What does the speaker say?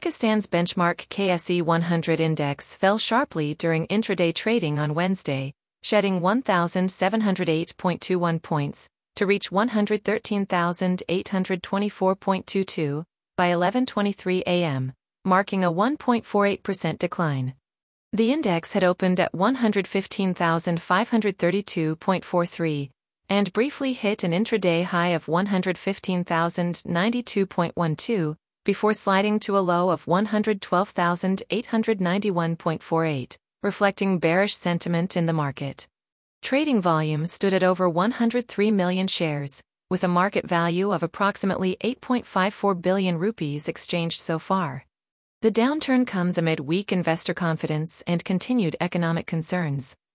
Pakistan's benchmark KSE 100 index fell sharply during intraday trading on Wednesday, shedding 1,708.21 points, to reach 113,824.22 by 11:23 a.m., marking a 1.48% decline. The index had opened at 115,532.43 and briefly hit an intraday high of 115,092.12 before sliding to a low of 112,891.48, reflecting bearish sentiment in the market. Trading volume stood at over 103 million shares, with a market value of approximately 8.54 billion rupees exchanged so far. The downturn comes amid weak investor confidence and continued economic concerns,